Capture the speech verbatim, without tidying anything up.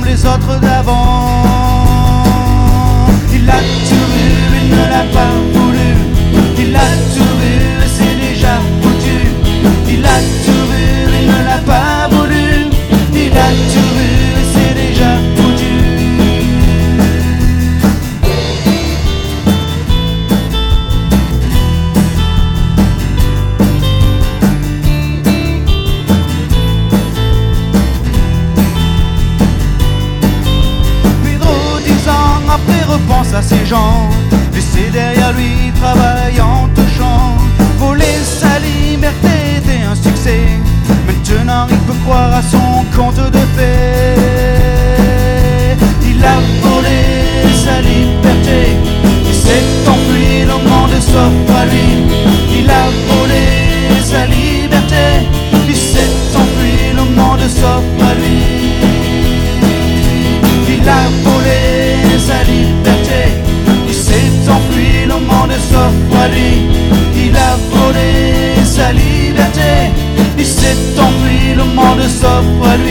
les autres d'avant. Il a tout vu, il ne l'a pas voulu. Il a tout vu, et c'est déjà foutu. Il a tout vu, il ne l'a pas voulu. Il a tout vu, et c'est déjà foutu. Après repense à ces gens laissés derrière lui travaillant au champ. Voler sa liberté était un succès. Maintenant il peut croire à son conte de fées. Il a volé sa liberté. Il s'est enfui, le monde s'offre à lui. Il a volé sa liberté. Il s'est enfui, le monde s'offre à lui. Il a volé sa liberté, il s'est enfui, le monde s'offre à lui. Il a volé sa liberté, il s'est enfui, le monde s'offre à lui.